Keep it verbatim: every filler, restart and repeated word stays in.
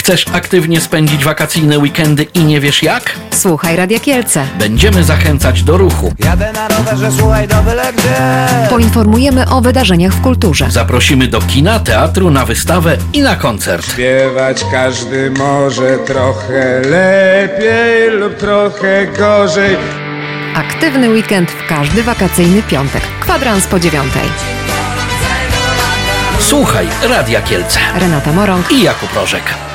Chcesz aktywnie spędzić wakacyjne weekendy i nie wiesz jak? Słuchaj Radia Kielce. Będziemy zachęcać do ruchu. Jadę na rowerze, słuchaj, do byle gdzie. Poinformujemy o wydarzeniach w kulturze. Zaprosimy do kina, teatru, na wystawę i na koncert. Śpiewać każdy może trochę lepiej lub trochę gorzej. Aktywny weekend w każdy wakacyjny piątek. Kwadrans po dziewiątej. Słuchaj Radia Kielce. Renata Morąg I Jakub Rożek.